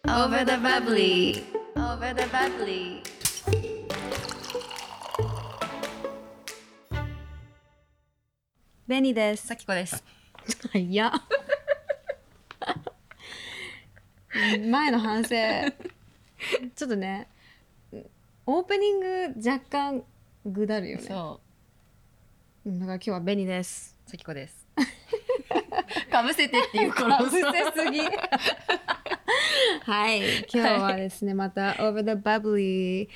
Over the bubbly, over the bubbly. ベニです。 さきこです。 いや前の反省ちょっとね、オープニング若干ぐだるよね。 そうだから今日はベニです。 さきこです。かぶせてっていうからかぶせすぎはい、今日はですね、また Over the Bubbly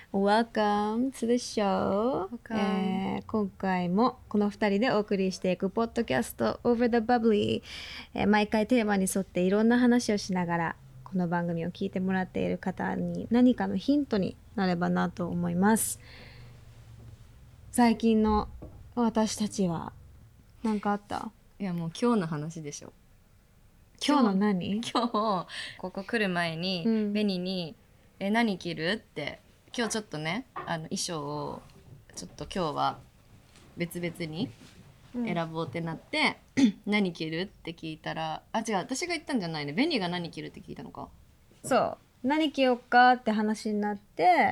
Welcome to the show、今回もこの2人でお送りしていくポッドキャスト Over the Bubbly、毎回テーマに沿っていろんな話をしながらこの番組を聞いてもらっている方に何かのヒントになればなと思います。最近の私たちは何かあった？ いやもう今日の話でしょ。 今日の何？ 今日ここ来る前に、ベニに何着るって今日ちょっとね衣装をちょっと今日は別々に選ぼうってなって、何着るって聞いたら違う私が言ったんじゃないね、ベニが何着るって聞いたのか。 そう何着ようかって話になって、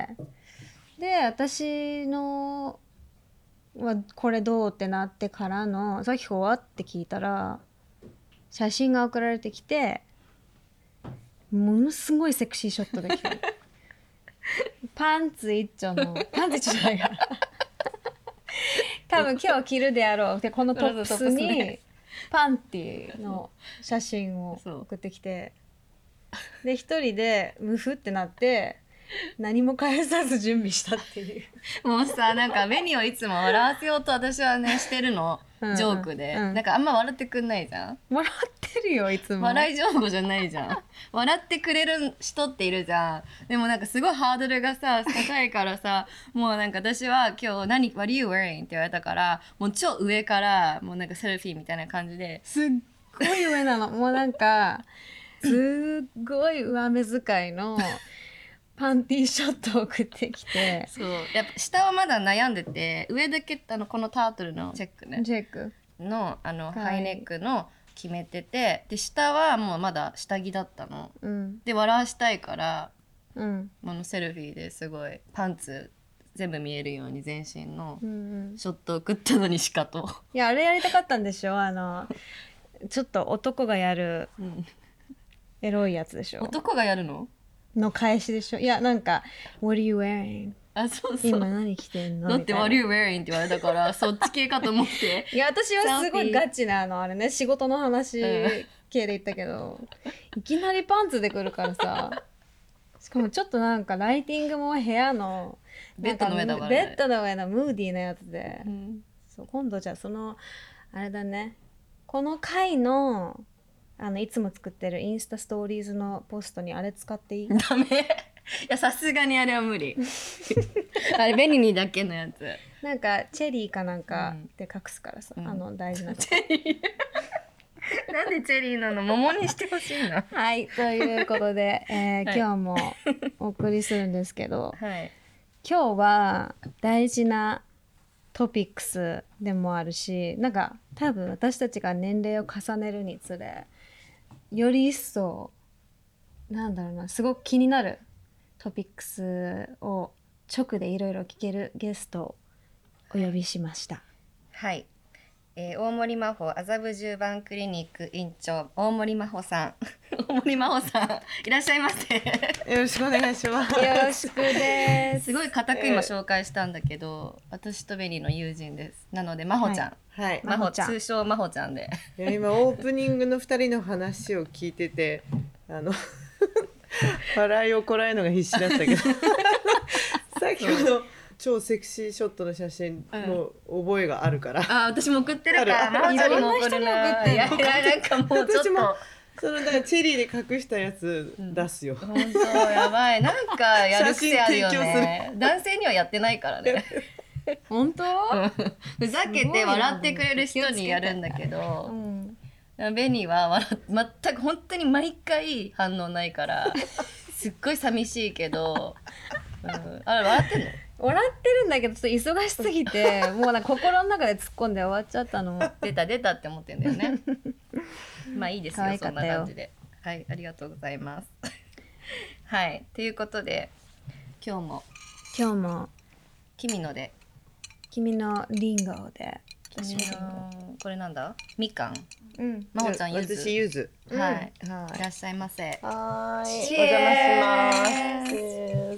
で私のはこれどうってなってからのさきこはって聞いたら写真が送られてきて、ものすごいセクシーショットできてパンツ一丁のパンツ一丁じゃないから多分今日着るであろうでこのトップスにパンティの写真を送ってきて、で一人でムフってなって何も返さず準備したっていうもうさなんかベニをいつも笑わせようと私はねしてるのジョークで、なんかあんま笑ってくんないじゃん。 笑ってるよいつも。 笑い上手じゃないじゃん笑ってくれる人っているじゃん。でもなんかすごいハードルがさ高いからさもうなんか私は今日何 What are you wearing? って言われたからもう超上からもうなんかセルフィーみたいな感じですっごい上なのもうなんかすっごい上目遣いのパンティーショットを送ってきてそうやっぱ下はまだ悩んでて、上だけこのタートルのチェックねチェックのハイネックの決めてて、で下はもうまだ下着だったの、で笑わしたいから、セルフィーですごいパンツ全部見えるように全身のショットを送ったのにしかと、 いやあれやりたかったんでしょ、ちょっと男がやるエロいやつでしょ。 男がやるの返しでしょ。いやなんか What are you wearing? そうそう今何着てんのだって What are you wearing? って言われたからそっち系かと思っていや私はすごいガチなあれね仕事の話系で言ったけど、いきなりパンツで来るからさしかもちょっとなんかライティングも部屋のベッドの上だからね、ベッドの上のムーディーなやつで、そう今度じゃあそのあれだね、この回のいつも作ってるインスタストーリーズのポストにあれ使っていい？ ダメいやさすがにあれは無理あれベニにだけのやつなんかチェリーかなんかで隠すからさ、大事なチェリーなんでチェリーなの？桃にしてほしいなはいということで、今日もお送りするんですけど、今日は大事なトピックスでもあるし、なんか多分私たちが年齢を重ねるにつれより一層なんだろうな、すごく気になるトピックスを直でいろいろ聞けるゲストをお呼びしました。 はい、大森真帆麻布十番クリニック院長大森真帆さん大森真帆さんいらっしゃいませよろしくお願いします。 よろしくです。 すごい固く今紹介したんだけど、私とベニーの友人です。なので真帆ちゃん、 はい、 真帆通称真帆ちゃんでいや今オープニングの2人の話を聞いてて笑いをこらえるのが必死だったけど先ほど超セクシーショットの写真の覚えがあるから、 私も送ってるから真帆ちゃんにも送るな。いやなんかもうちょっとだからチェリーで隠したやつ出すよ、 本当やばい、なんかやる癖あるよね男性にはやってないからね本当ふざけて笑ってくれる人にやるんだけど、ベニーは全く本当に毎回反応ないからすっごい寂しいけど、あれ笑ってんの？ 笑ってるんだけどちょっと忙しすぎてもうなんか心の中で突っ込んで終わっちゃったの出たって思ってんだよねまあいいですよ、 可愛かったよ。 そんな感じで。はい、ありがとうございますはいということで今日も君ので君のリンゴで君のこれなんだみかんうんまほちゃんゆず私ゆず。 はいはいらっしゃいませはーい。 チお邪魔しェーます。チェー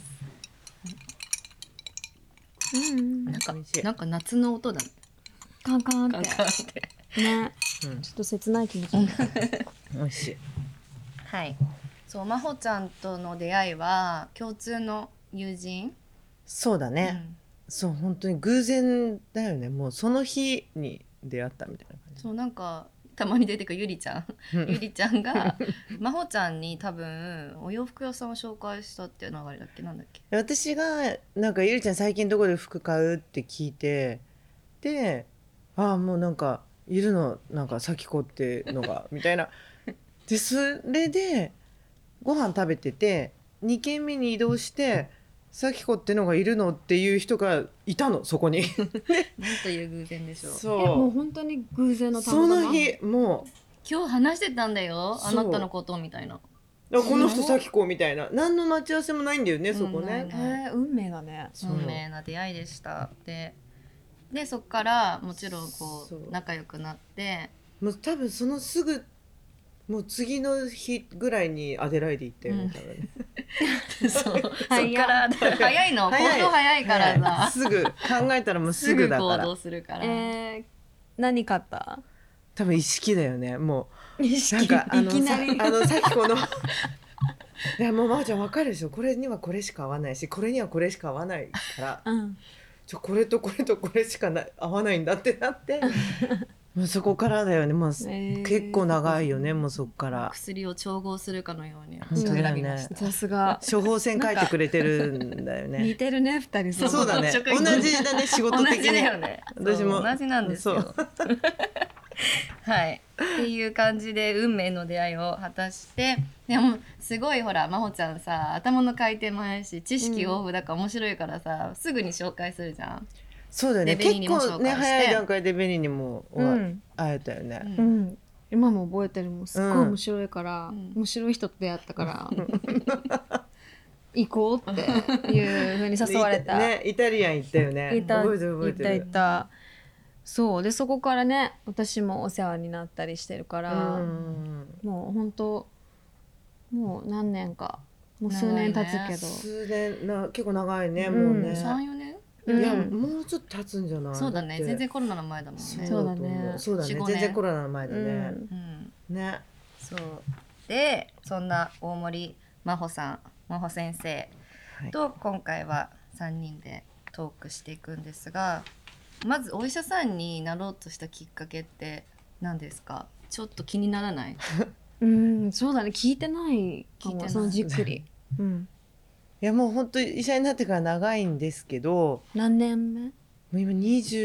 ズうんなん美味しいか夏の音だねカンカンっカンカンっててねうんちょっと切ない気持ちになる美味しい。 はいそうまほちゃんとの出会いは共通の友人そうだね。そう本当に偶然だよね。もうその日に出会ったみたいな感じ。 そうなんかたまに出てくるゆりちゃんゆりちゃんがまほちゃんに多分お洋服屋さんを紹介したっていう流れだっけなんだっけ私がなんかゆりちゃん最近どこで服買うって聞いて、で、ああもうなんかいるのなんか咲子ってのがみたいな。でそれでご飯食べてて2軒目に移動して咲子ってのがいるのっていう人がいたのそこに。 なんという偶然でしょうもうそ本当に偶然のう。そたまたまの日も今日話してたんだよあそうなたのことみたいなうこの人咲子みたいな何の待ち合わせもないんだよね、そこね。 運命だねそう運命な出会いでしたでそっからもちろんそう仲良くなってもう多分そのすぐもう次の日ぐらいにアデライデ行ったよね、多分ね。 そうそっ早いから早いの行動早いからさすぐ考えたらもうすすぐぐだから行動するから、 何買った多分意識だよねも意うなんかいきなりさっきこのいやもうまーちゃん分かるでしょこれにはこれしか合わないしこれにはこれしか合わないからうんこれとこれとこれしか合わないんだってなってもうそこからだよねもう、結構長いよねもうそこから薬を調合するかのように本当だよね選びましたさすが処方箋書いてくれてるんだよ似ねてるね二人そうだね職同員じだね仕事的に同じだよね私もそう同じなんですよはいっていう感じで運命の出会いを果たしてでもすごいほらまほちゃんさ頭の回転も早いし知識豊富だから面白いからさ、すぐに紹介するじゃんそうだよねでベニにも結構ね紹介して早い段階でベニにもうん会えたよね、 うん今も覚えてるもんすっごい面白いから、 うん面白い人と出会ったから行こうっていう風に誘われた、 ねイタリアン行ったよねいた覚えてる覚えてるいたそうでそこからね私もお世話になったりしてるから、 うんもう本当もう何年かもう数年経つけど、 数年結構長いね、 うんもうね 34年うんいやもうちょっと経つんじゃないそうだねって全然コロナの前だもんねそうだねそうだね 4、5 全年然コロナの前だね、 うんねそうでそんな大森真帆さん真帆先生と今回は3人でトークしていくんですがまずお医者さんになろうとしたきっかけって何ですかちょっと気にならないうんそうだね聞いてないか聞いてないもそのじっくり、うん、 いやもう本当医者になってから長いんですけど何年目もう今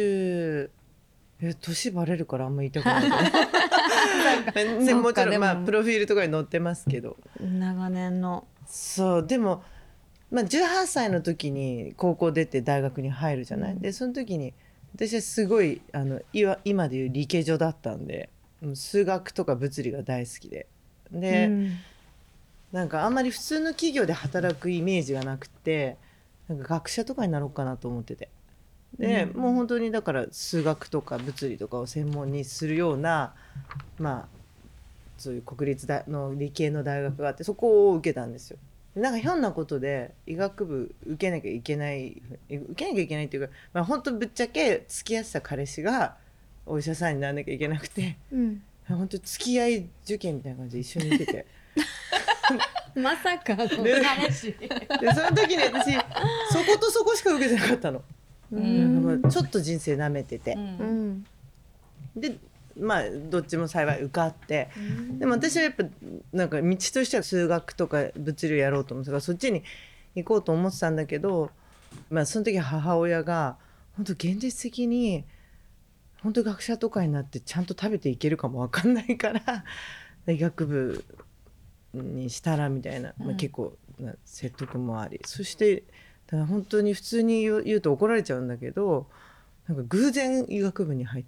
20年バレるからあんま言いたくないねもちろんまあプロフィールとかに載ってますけど長年のそうでも、まあ、18歳の時に高校出て大学に入るじゃない、でその時に私はすごい今でいう理系女だったんで数学とか物理が大好きでなんかあんまり普通の企業で働くイメージがなくてなんか学者とかになろうかなと思っててで、もう本当にだから数学とか物理とかを専門にするようなまあそういう国立の理系の大学があってそこを受けたんですよ。なんかひょんなことで医学部受けなきゃいけないっていうか、まあ、本当ぶっちゃけ付き合ってた彼氏がお医者さんにならなきゃいけなくて、本当付き合い受験みたいな感じで一緒に受けてまさかのでその時に私そことそこしか受けてなかったの、なんかちょっと人生なめてて、でまあどっちも幸い受かって、でも私はやっぱなんか道としては数学とか物理をやろうと思ってたからそっちに行こうと思ってたんだけど、まあ、その時母親が本当現実的に本当学者とかになってちゃんと食べていけるかも分かんないから医学部にしたらみたいな、まあ、結構説得もあり、そしてだから本当に普通に言うと怒られちゃうんだけどなんか偶然医学部に入った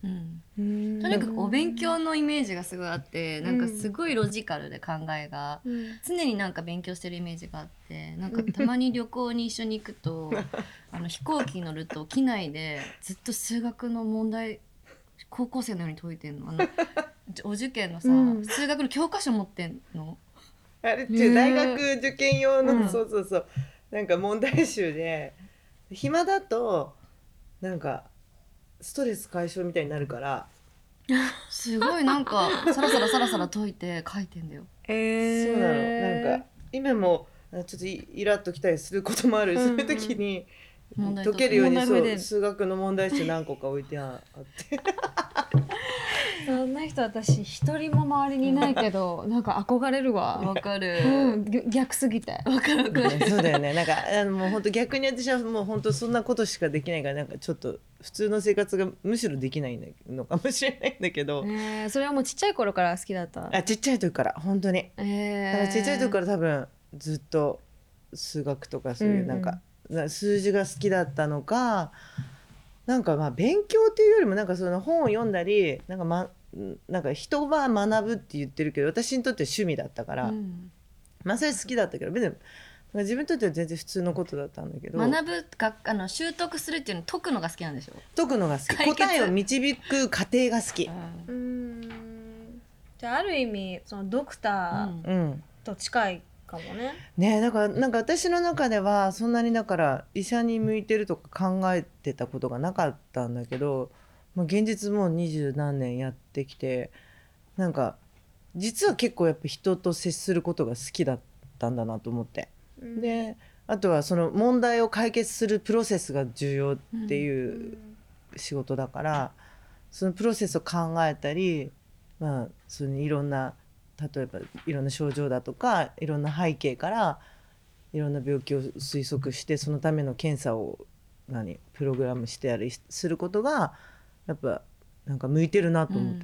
とにかくお勉強のイメージがすごいあって、なんかすごいロジカルで考えが、常になんか勉強してるイメージがあって、なんかたまに旅行に一緒に行くと飛行機乗ると機内でずっと数学の問題高校生のように解いてんの。お受験のさ、数学の教科書持ってんの。 あれって大学受験用の、そうそうそう、なんか問題集で暇だとなんかストレス解消みたいになるからすごいなんかサラサラサラサラ解いて書いてんだよ。 そうなの。なんか今もちょっとイラッときたりすることもある、そういう時に解けるようにそう数学の問題集何個か置いてあってそんな人私一人も周りにいないけどなんか憧れるわ。 わかる、 逆すぎてわかるわかる。 そうだよね。なんかもう本当逆に私はもう本当そんなことしかできないから、なんかちょっと普通の生活がむしろできないのかもしれないんだけど、 それはもうちっちゃい頃から好きだった？ ちっちゃい時から本当に、だからちっちゃい時から多分ずっと数学とかそういうなんか、数字が好きだったのか、なんかまあ勉強っていうよりもなんかその本を読んだりなんか人は学ぶって言ってるけど、私にとっては趣味だったから、まあそれ好きだったけど別に自分にとっては全然普通のことだったんだけど、 学ぶ習得するっていうの解くのが好きなんでしょ。 解くのが好き、答えを導く過程が好き。 じゃあある意味そのドクターと近いかもね。 ねえ、だからなんか私の中ではそんなにだから医者に向いてるとか考えてたことがなかったんだけど、まあ、現実もう20何年やってきて、なんか実は結構やっぱ人と接することが好きだったんだなと思って、であとはその問題を解決するプロセスが重要っていう仕事だから、そのプロセスを考えたり、まあそのいろんな例えばいろんな症状だとかいろんな背景からいろんな病気を推測して、そのための検査をプログラムしてやりすることがやっぱなんか向いてるなと思って、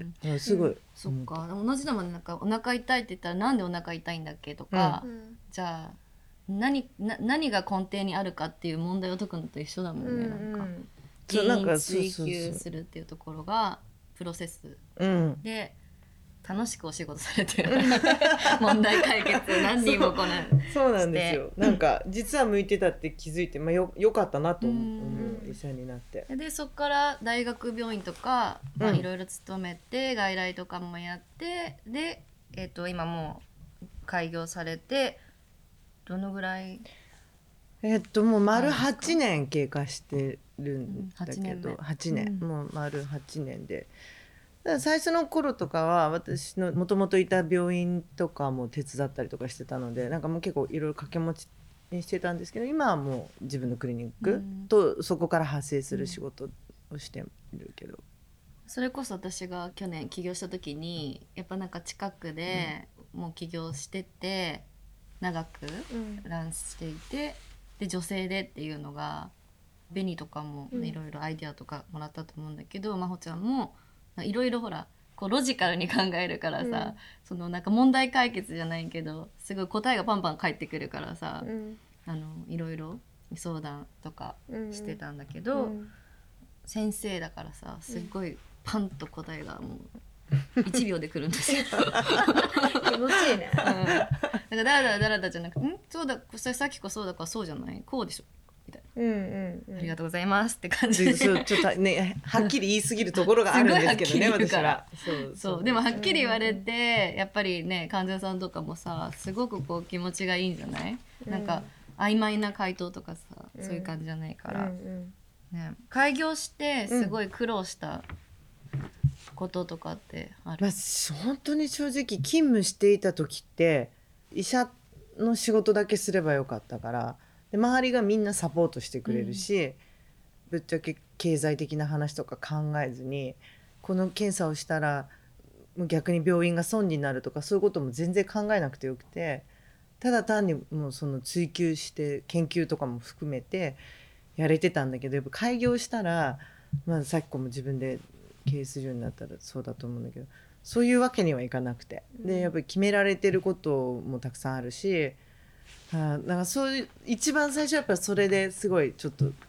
すごい、 そっか。同じだもんね。なんかお腹痛いって言ったらなんでお腹痛いんだっけとか、じゃあ何が根底にあるかっていう問題を解くのと一緒だもんね。なんか原因追求するっていうところがプロセスで楽しくお仕事されてる問題解決何人もこなそうなんですよ。なんか実は向いてたって気づいて、まあ、よかったなと思う、医者になって。 でそこから大学病院とかいろいろ勤めて、外来とかもやってで、今もう開業されてどのぐらい？ もう丸8年経過してるんだけど、8年、もう丸8年で。最初の頃とかは私のもともといた病院とかも手伝ったりとかしてたので、なんかもう結構いろいろ掛け持ちにしてたんですけど、今はもう自分のクリニックとそこから派生する仕事をしてるけど、 それこそ私が去年起業した時にやっぱなんか近くでもう起業してて長くランしていて、で女性でっていうのが紅とかもいろいろアイデアとかもらったと思うんだけど、真帆ちゃんもいろいろほらこうロジカルに考えるからさ、そのなんか問題解決じゃないけどすごい答えがパンパン返ってくるからさ、いろいろ相談とかしてたんだけど、先生だからさすっごいパンと答えがもう1秒でくるんですよ気持ちいいね。 だからだらだらじゃなくてそうだそれさっきこそうだからそうじゃないこうでしょみたいな、ありがとうございますって感じでちょっとねはっきり言い過ぎるところがあるんですけどね私は。 そうでもはっきり言われて、やっぱりね患者さんとかもさすごくこう気持ちがいいんじゃない、なんか曖昧な回答とかさそういう感じじゃないから、ね、開業してすごい苦労したこととかってある？ 本当に正直勤務していた時って医者の仕事だけすればよかったから、で周りがみんなサポートしてくれるし、ぶっちゃけ経済的な話とか考えずにこの検査をしたら逆に病院が損になるとかそういうことも全然考えなくてよくて、ただ単にもうその追求して研究とかも含めてやれてたんだけど、やっぱ開業したら、さっきも自分で経営するようになったらそうだと思うんだけど、そういうわけにはいかなくて、でやっぱり決められてることもたくさんあるし、なんかそういう一番最初はやっぱそれですごいちょっと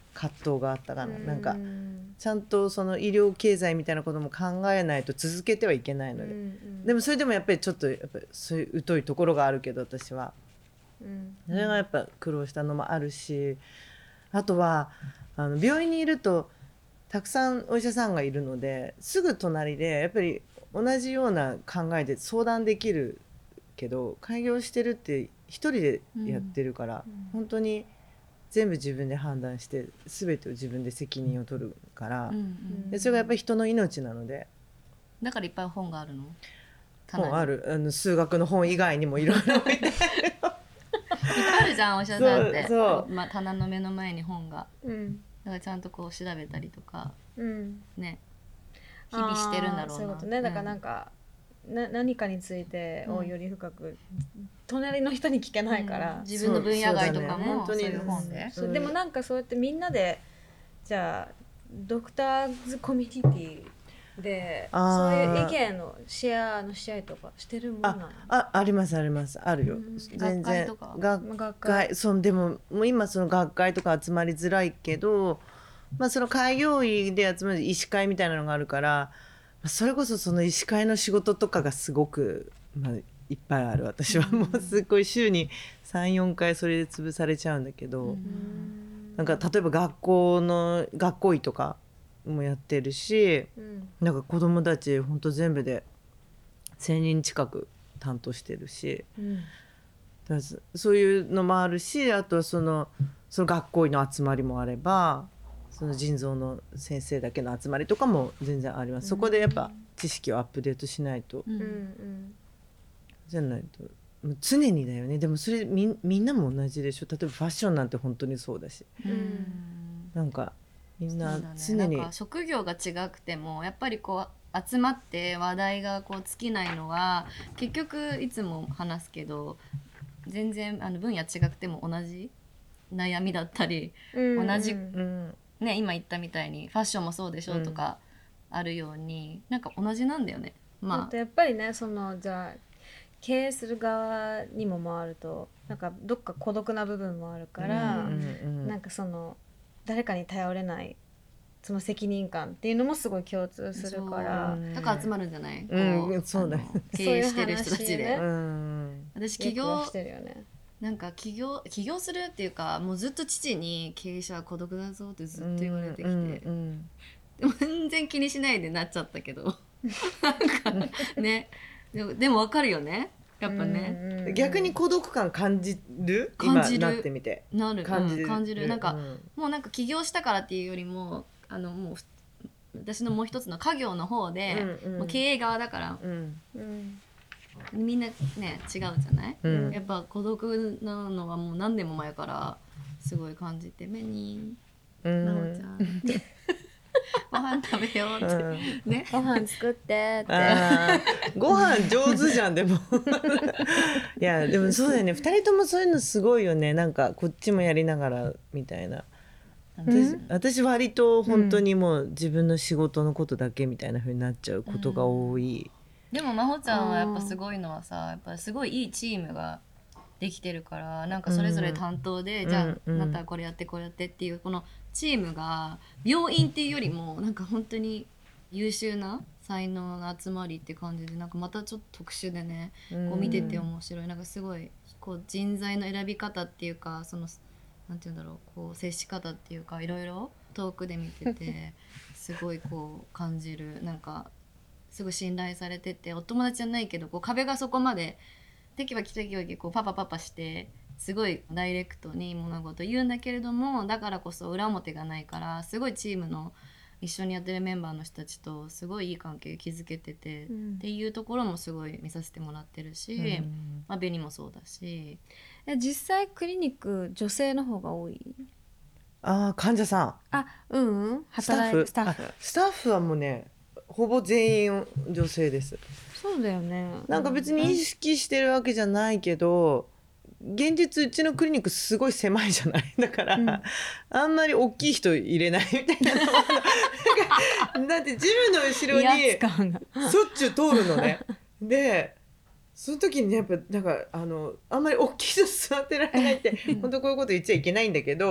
葛藤があったかな。なんかちゃんとその医療経済みたいなことも考えないと続けてはいけないので、でもそれでもやっぱりちょっとやっぱりそういう疎いところがあるけど、私はそれがやっぱ苦労したのもあるし、あとは病院にいるとたくさんお医者さんがいるので、すぐ隣でやっぱり同じような考えで相談できるけど、開業してるって一人でやってるから、本当に全部自分で判断して全てを自分で責任を取るから、でそれがやっぱり人の命なので。 だからいっぱい本があるの？ 本ある。数学の本以外にもいろいろ置いてある。 いっぱいあるじゃん、お医者さんって。そう、棚の目の前に本が、だからちゃんとこう調べたりとか、ね、日々してるんだろうな。 そういうことね。だからなんか、何かについてをより深く、隣の人に聞けないから、 自分の分野外とかもそういう本で。 でもなんかそうやってみんなで、じゃあドクターズコミュニティでそういう意見のシェアの試合とかしてるもんなの？ ありますあるよ。全然学会そうでも今その学会とか集まりづらいけど、その開業医で集まる医師会みたいなのがあるから、それこそその医師会の仕事とかがすごく、いっぱいある。私はもうすごい週に 3,4 回それで潰されちゃうんだけど、なんか例えば学校医とかもやってるし、なんか子どもたちほんと全部で1,000人近く担当してるし、だからそういうのもあるし、あとはその学校医の集まりもあれば、その腎臓の先生だけの集まりとかも全然あります。そこでやっぱ知識をアップデートしないと、じゃないと常にだよね。でもそれみんなも同じでしょ。例えばファッションなんて本当にそうだし、なんかみんな常に、 なんか職業が違くてもやっぱりこう集まって話題がこう尽きないのは、結局いつも話すけど、全然分野違くても同じ悩みだったり、同じ、ね、今言ったみたいにファッションもそうでしょとかあるように、なんか同じなんだよね。 あとやっぱりね、そのじゃあ経営する側にも回ると、なんかどっか孤独な部分もあるから、なんかその誰かに頼れないその責任感っていうのもすごい共通するから、 だから集まるんじゃない？ そうだよ。 経営してる人たちで。私起業してるよね。 なんか起業するっていうか、もうずっと父に経営者は孤独だぞってずっと言われてきて、でも全然気にしないでなっちゃったけどなんかね、でも分かるよね、やっぱね。 逆に孤独感感じる？今なってみて感じる。なんか、もうなんか起業したからっていうよりも、もう私のもう一つの家業の方で、もう経営側だから、みんなね違うじゃない、やっぱ孤独なのはもう何年も前からすごい感じて、目になおちゃんご飯食べようってね、 ご飯作ってってご飯上手じゃん。でもいやでもそうだよね、2人ともそういうのすごいよね。なんかこっちもやりながらみたいな。私割と本当にもう自分の仕事のことだけみたいな風になっちゃうことが多い。 でも真帆ちゃんはやっぱすごいのはさ、やっぱすごいいいチームができてるから、なんかそれぞれ担当で、じゃああなたはこれやってこれやってっていう、このチームが病院っていうよりもなんか本当に優秀な才能の集まりって感じで、なんかまたちょっと特殊でね、こう見てて面白い。なんかすごいこう人材の選び方っていうか、そのなんていうんだろう、こう接し方っていうか、いろいろ遠くで見ててすごいこう感じる。なんかすごい信頼されてて、お友達じゃないけどこう壁がそこまでテキパキこうパパして、すごいダイレクトに物事言うんだけれども、だからこそ裏表がないから、すごいチームの一緒にやってるメンバーの人たちとすごいいい関係築けてて、っていうところもすごい見させてもらってるし、ベニもそうだし。 実際クリニック女性の方が多い？ 患者さん、スタッフはもうねほぼ全員女性です。 そうだよね。 なんか別に意識してるわけじゃないけど、現実うちのクリニックすごい狭いじゃない。だから、あんまり大きい人入れないみたいなだってジムの後ろにしょっちゅう通るのね。でその時にね、やっぱなんかあんまり大きい人座ってられないって本当こういうこと言っちゃいけないんだけど、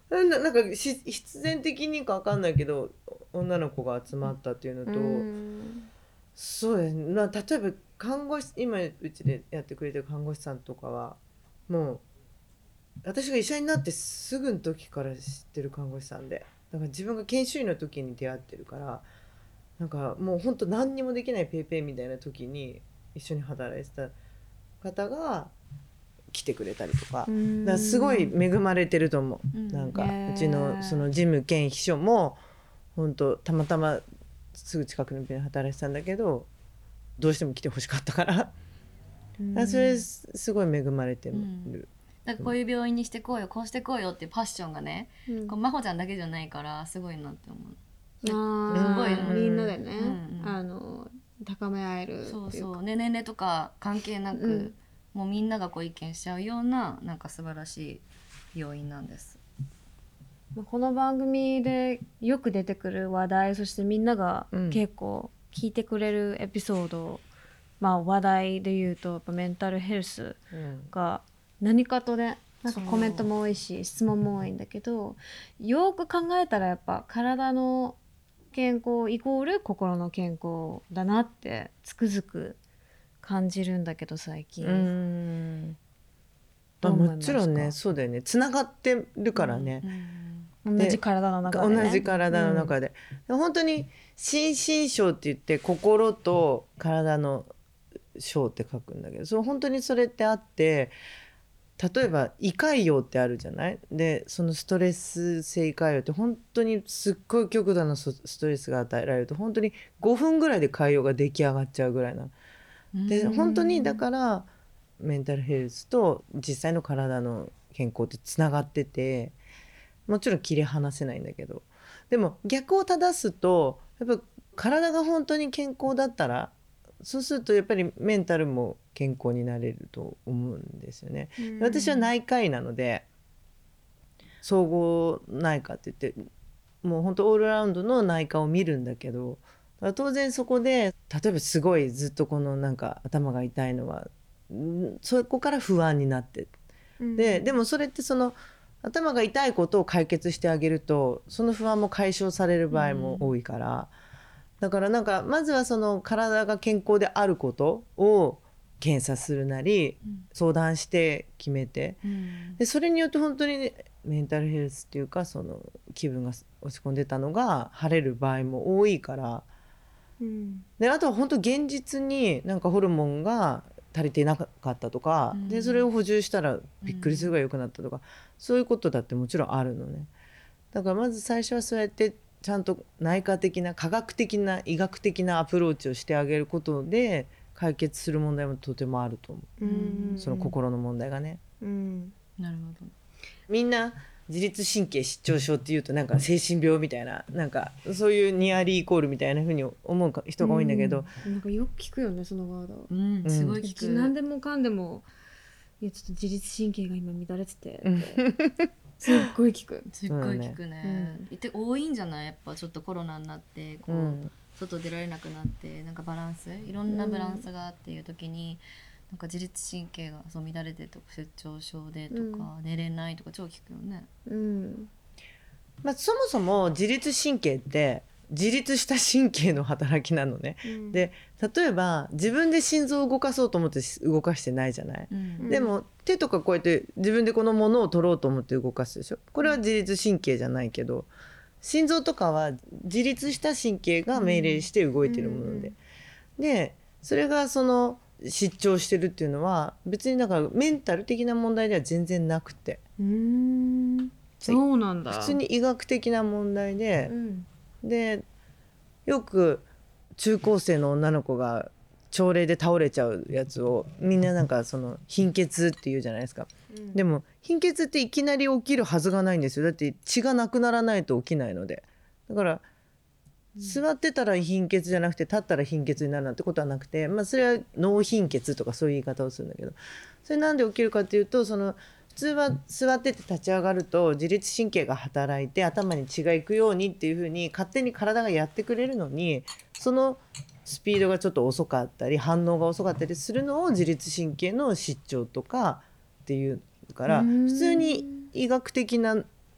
なんか必然的にか分かんないけど女の子が集まったっていうのと、そうですね、例えば看護師、今うちでやってくれてる看護師さんとかはもう私が医者になってすぐの時から知ってる看護師さんで、だから自分が研修医の時に出会ってるから、なんかもうほんと何にもできないペイペイみたいな時に一緒に働いてた方が来てくれたりとか、だからすごい恵まれてると思う、なんかうちのその事務兼秘書もほんとたまたますぐ近くの病院で働いてたんだけど、どうしても来てほしかったからそれすごい恵まれてる。 だからこういう病院にしてこうよ、こうしてこうよっていうパッションがね、こう真帆ちゃんだけじゃないからすごいなって思う。 すごいみんなでね、高め合えるっていうか、 そうそうね、年齢とか関係なく、もうみんながこう意見しちゃうようななんか素晴らしい病院なんです。 この番組でよく出てくる話題、そしてみんなが結構聞いてくれるエピソード、話題で言うとやっぱメンタルヘルスが何かとね、なんかコメントも多いし質問も多いんだけど、よく考えたらやっぱ体の健康イコール心の健康だなってつくづく感じるんだけど最近。 もちろんね、そうだよね、つながってるからね、 同じ体の中でね、 同じ体の中で、本当に心身症って言って心と体の症って書くんだけど、本当にそれってあって、例えば胃潰瘍ってあるじゃない。でそのストレス性胃潰瘍って本当にすっごい極度なストレスが与えられると本当に5分ぐらいで潰瘍が出来上がっちゃうぐらいな。で本当にだからメンタルヘルスと実際の体の健康ってつながってて、もちろん切り離せないんだけど、でも逆を正すとやっぱ体が本当に健康だったら、そうするとやっぱりメンタルも健康になれると思うんですよね。私は内科医なので総合内科って言ってもう本当オールラウンドの内科を見るんだけど、当然そこで例えばすごいずっとこのなんか頭が痛いのはそこから不安になって、でもそれってその頭が痛いことを解決してあげるとその不安も解消される場合も多いから、だからなんかまずはその体が健康であることを検査するなり相談して決めて、でそれによって本当に、メンタルヘルスっていうかその気分が落ち込んでたのが晴れる場合も多いから、であとは本当現実になんかホルモンが足りていなかったとか、でそれを補充したらびっくりするぐらい良くなったとか、そういうことだってもちろんあるのね。だからまず最初はそうやってちゃんと内科的な科学的な医学的なアプローチをしてあげることで解決する問題もとてもあると思う、その心の問題がね。 なるほど。 みんな自律神経失調症っていうとなんか精神病みたいな、なんかそういうニアリーイコールみたいな風に思う人が多いんだけど、 なんかよく聞くよねそのワード。 すごい聞く。 何でもかんでもいやちょっと自律神経が今乱れててすっごい聞く。 すっごい聞くね。で多いんじゃない？やっぱちょっとコロナになってこう、外出られなくなってなんかバランスいろんなバランスがっていう時に、なんか自律神経がそう乱れてとか失調症でとか、寝れないとか超聞くよね。 そもそも自律神経って自律した神経の働きなのね、で例えば自分で心臓を動かそうと思って動かしてないじゃない、でも手とかこうやって自分でこのものを取ろうと思って動かすでしょ。これは自律神経じゃないけど、心臓とかは自律した神経が命令して動いてるもので、でそれがその失調してるっていうのは別にだからメンタル的な問題では全然なくて、 そうなんだ。 普通に医学的な問題で、でよく中高生の女の子が朝礼で倒れちゃうやつをみんななんかその貧血っていうじゃないですか、でも貧血っていきなり起きるはずがないんですよ。だって血がなくならないと起きないので、だから座ってたら貧血じゃなくて立ったら貧血になるなんてことはなくて、それは脳貧血とかそういう言い方をするんだけど、それなんで起きるかっていうと、その普通は座ってて立ち上がると自律神経が働いて頭に血が行くようにっていう風に勝手に体がやってくれるのに、そのスピードがちょっと遅かったり反応が遅かったりするのを自律神経の失調とかっていうから、普通に医学的な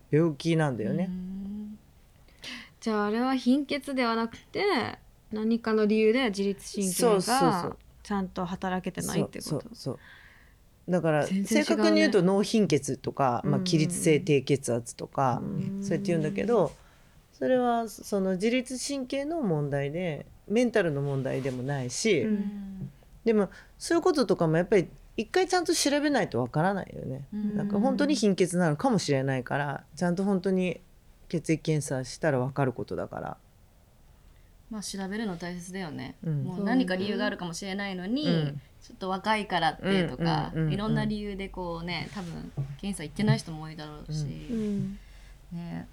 病気なんだよね。 じゃああれは貧血ではなくて何かの理由で自律神経がちゃんと働けてないってこと。 そうだから全然違うね、 正確に言うと脳貧血とか、起立性低血圧とか、そうやって言うんだけど、それはその自律神経の問題でメンタルの問題でもないし、でもそういうこととかもやっぱり一回ちゃんと調べないとわからないよね。なんか本当に貧血なのかもしれないからちゃんと本当に血液検査したらわかることだから。 まあ調べるの大切だよね、もう何か理由があるかもしれないのに、ちょっと若いからってとか、いろんな理由でこうね、多分検査行ってない人も多いだろうし、ね。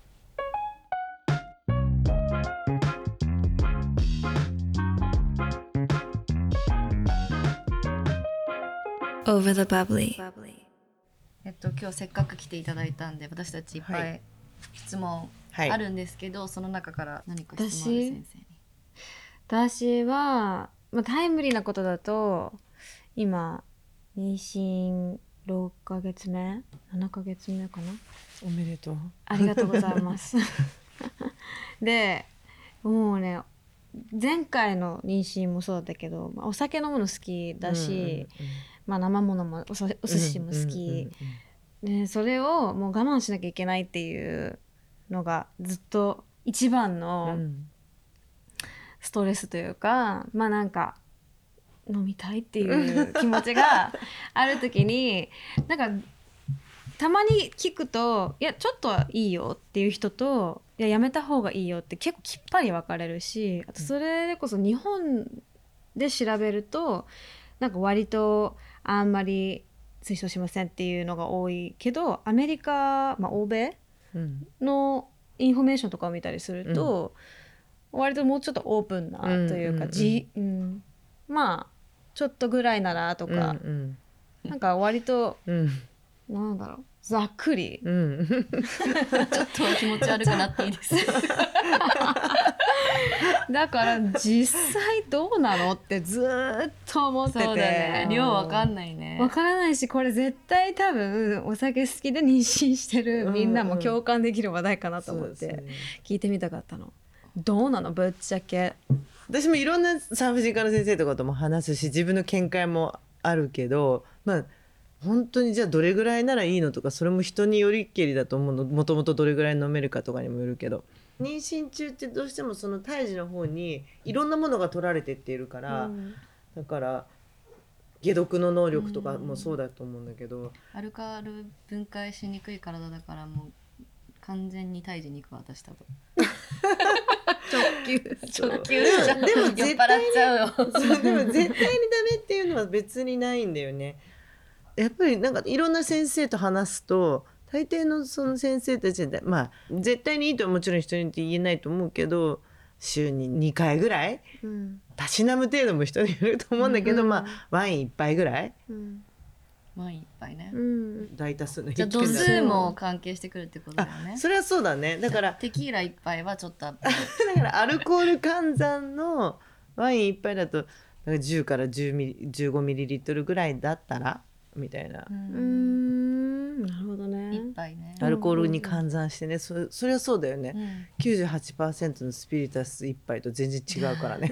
Over the bubbly。 今日せっかく来ていただいたんで私たちいっぱい質問あるんですけど、その中から何か質問ある先生に。 私は、タイムリーなことだと今妊娠6ヶ月目7ヶ月目かな。 おめでとう。 ありがとうございますでもうね前回の妊娠もそうだったけど、お酒飲むの好きだし、生ものもお寿司も好き、でそれをもう我慢しなきゃいけないっていうのがずっと一番のストレスというか、なんか飲みたいっていう気持ちがある時になんかたまに聞くといやちょっとはいいよっていう人といややめた方がいいよって結構きっぱり分かれるし、あとそれこそ日本で調べるとなんか割とあんまり推奨しませんっていうのが多いけど、アメリカ、欧米のインフォメーションとかを見たりすると、割ともうちょっとオープンなというか、ちょっとぐらいならとか、なんか割と、なんだろうざっくり、 ちょっと気持ち悪くなっていいですだから実際どうなのってずっと思ってて、 そうだね、量わかんないね。 わからないし、これ絶対多分お酒好きで妊娠してるみんなも共感できる話題かなと思って聞いてみたかったの。どうなのぶっちゃけ。 私もいろんな産婦人科の先生とかとも話すし自分の見解もあるけど、本当にじゃあどれぐらいならいいのとか、それも人によりけりだと思うの。もともとどれぐらい飲めるかとかにもよるけど、妊娠中ってどうしてもその胎児の方にいろんなものが取られてっているから、だから解毒の能力とかもそうだと思うんだけど、 アルカール分解しにくい体だからもう完全に胎児に行く私多分直球しちゃう。 でも酔っ払っちゃうよでも絶対にダメっていうのは別にないんだよね。やっぱりなんかいろんな先生と話すと大抵のその先生たちで絶対にいいとはもちろん人によって言えないと思うけど、週に2回ぐらい、たしなむ程度も人によると思うんだけど、ワイン1杯ぐらい、 ワイン1杯ね、 大多数のじゃあ度数も関係してくるってことだよね。 それはそうだね。だからテキーラ1杯はちょっとだからアルコール換算のワイン1杯だと10から15ミリリットルぐらいだったらみたいな。 なるほどね。 1杯ね。 アルコールに換算してね、それはそうだよね。98% のスピリタス1杯と全然違うからね。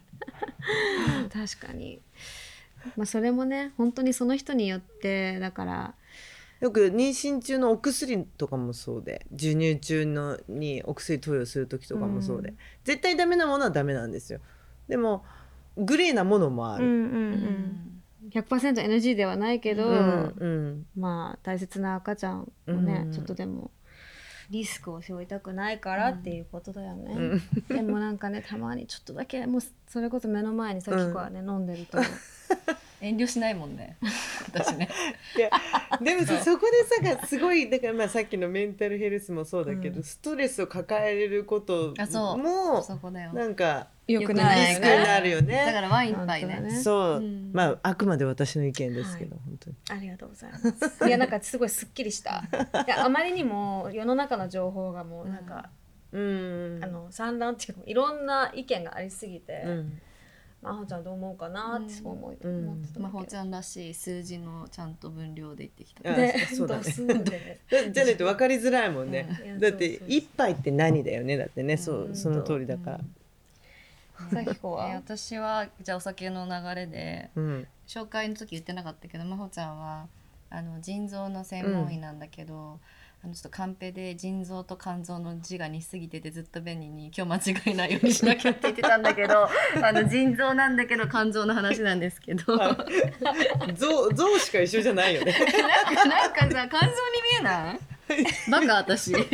確かに。それもね本当にその人によってだから。 よく妊娠中のお薬とかもそうで、授乳中にお薬投与する時とかもそうで、絶対ダメなものはダメなんですよ。でもグレーなものもある。 100% NG ではないけど、大切な赤ちゃんをね、ちょっとでもリスクを背負いたくないからっていうことだよね。でもなんかねたまにちょっとだけもうそれこそ目の前にさきこはね、飲んでると遠慮しないもんね私ね。 いやでもそこでさすごいだからさっきのメンタルヘルスもそうだけど、ストレスを抱えることもそこだよなんかよくないリスクになるよね。 だからワイン1杯ね。 そう、あくまで私の意見ですけど、本当にありがとうございます。いやなんかすごいすっきりした。いやあまりにも世の中の情報がもうなんか、散乱っていうかいろんな意見がありすぎて、 真帆ちゃんどう思うかなってそう思ってた真帆ちゃんらしい数字のちゃんと分量で言ってきた。 そうだね。 度数でじゃないと分かりづらいもんね。 うんだって一杯って何だよね。だってね、その通りだから。 さきこは私はじゃあお酒の流れで、紹介の時言ってなかったけど、真帆ちゃんは腎臓の専門医なんだけど、ちょっとカンペで腎臓と肝臓の字が似すぎててずっとベニに今日間違いないようにしなきゃって言ってたんだけど腎臓なんだけど肝臓の話なんですけど象しか一緒じゃないよね。 なんかさ肝臓に見えないバカ私はい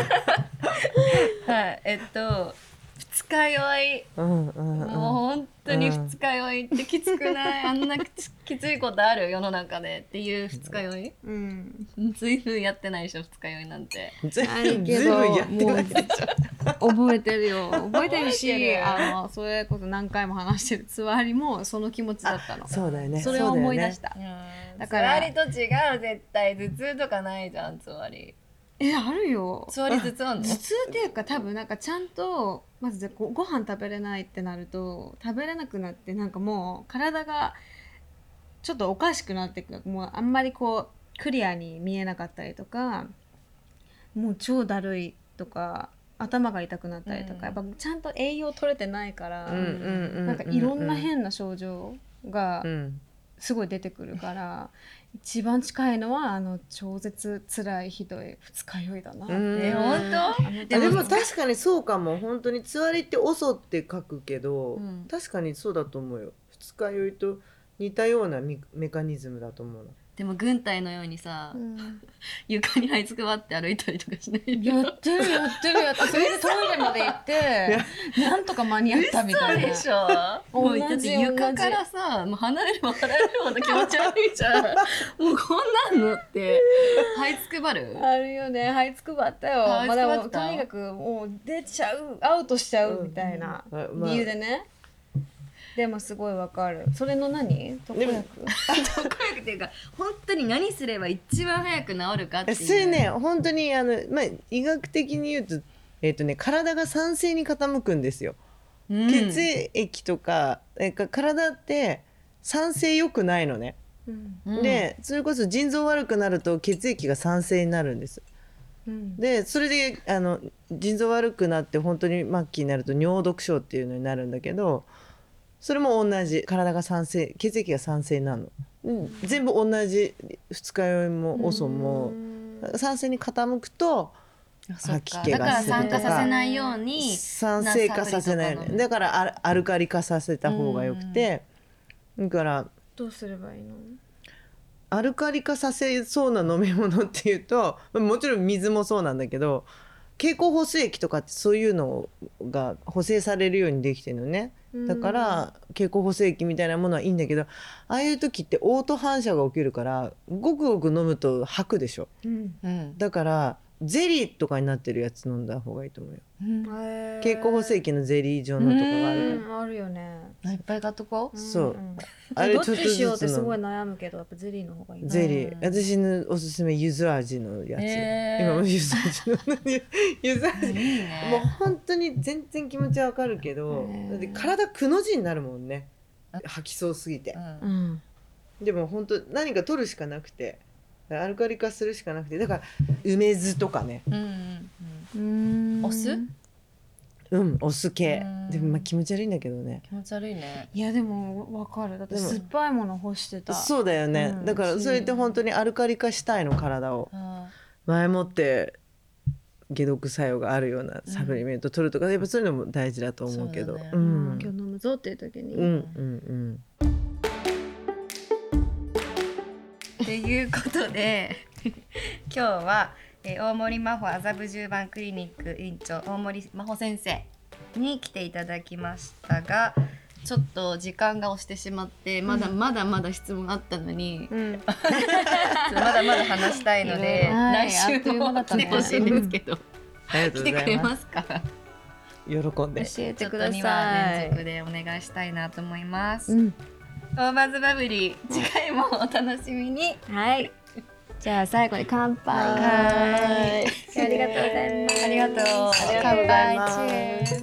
二日酔い、もう本当に二日酔いってきつくないあんなきついことある世の中でっていう二日酔い、ずいぶんやってないでしょ二日酔いなんて。 ずいぶんやってないでしょ。 覚えてるよ覚えてるしそれこそ何回も話してるつわりもその気持ちだったの。 そうだよね。 それを思い出した。 だからつわりと違う絶対頭痛とかないじゃんつわり。 あるよ。 つわり頭痛あんの？ 頭痛っていうか多分なんかちゃんとまずご飯食べれないってなると食べれなくなってなんかもう体がちょっとおかしくなっていく。もうあんまりこうクリアに見えなかったりとかもう超だるいとか頭が痛くなったりとか、やっぱちゃんと栄養取れてないからなんかいろんな変な症状がすごい出てくるから、一番近いのは超絶辛いひどい二日酔いだなって。 本当？でも確かにそうかも。本当につわりっておそって書くけど、確かにそうだと思うよ。二日酔いと似たようなメカニズムだと思うの。 でも軍隊のようにさ、床に這いつくばって歩いたりとかしない？ やってるそれでトイレまで行ってなんとか間に合ったみたいな。 嘘でしょ。もうだって床からさもう離れれば離れるほど気持ち悪いじゃん。もうこんなんのって這いつくばる？ あるよね。這いつくばったよ。まあでもとにかくもう出ちゃうアウトしちゃうみたいな理由でね。でもすごいわかる。それの何？特効薬？ 特効薬っていうか本当に何すれば一番早く治るかっていう。 それね本当に医学的に言うと体が酸性に傾くんですよ。血液とか体って酸性良くないのね。でそれこそ腎臓悪くなると血液が酸性になるんです。でそれで腎臓悪くなって本当に末期になると尿毒症っていうのになるんだけど。それも同じ。体が酸性、血液が酸性なの。全部同じ。二日酔いもおそも酸性に傾くと吐き気がするとか。だから酸化させないように酸性化させないように。だからアルカリ化させた方がよくて、だからどうすればいいの？ アルカリ化させそうな飲み物っていうともちろん水もそうなんだけど、経口補水液とかってそういうのが補正されるようにできてるのね。だから経口補水液みたいなものはいいんだけど、ああいう時ってオート反射が起きるからごくごく飲むと吐くでしょ。だからゼリーとかになってるやつ飲んだ方がいいと思うよ。経口補水液のゼリー状のとかがあるから。 あるよね。 いっぱい買っとこう。 そう。 あれちょっとずつどっちしようってすごい悩むけど、やっぱゼリーの方がいい。 ゼリー。私のおすすめ柚子味のやつ。今も柚子味の柚子味。もう本当に全然気持ちわかるけど、だって体くの字になるもんね。吐きそうすぎて。でも本当何か取るしかなくて。アルカリ化するしかなくて、だから梅酢とかね。 お酢？ お酢系。でも気持ち悪いんだけどね。 気持ち悪いね。 いやでもわかる。だって酸っぱいもの欲してた。 そうだよね。だからそれって本当にアルカリ化したいの体を。前もって解毒作用があるようなサプリメント取るとか、やっぱそういうのも大事だと思うけど。 今日飲むぞっていう時に。 ということで今日は、大森真帆麻布十番クリニック院長大森真帆先生に来ていただきましたが、ちょっと時間が押してしまってまだまだ質問あったのに、まだまだ話したいので、来週も来てほしいんですけど来てくれますか？ 喜んで教えてください。 ちょっと2話連続でお願いしたいなと思います。オーバーズバブリー、次回もお楽しみに。 はい。じゃあ最後に乾杯。 はい。 ありがとうございます。 ありがとう。 乾杯。